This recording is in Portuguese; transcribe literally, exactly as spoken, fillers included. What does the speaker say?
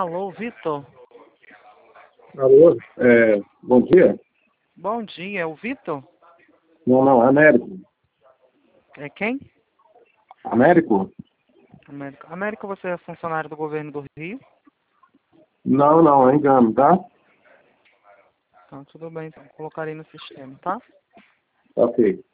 Alô, Vitor? Alô, é, bom dia. Bom dia, é o Vitor? Não, não, Américo. É quem? Américo? Américo. Américo, você é funcionário do governo do Rio? Não, não, é engano, tá? Então, tudo bem, então. Colocarei no sistema, tá? Ok.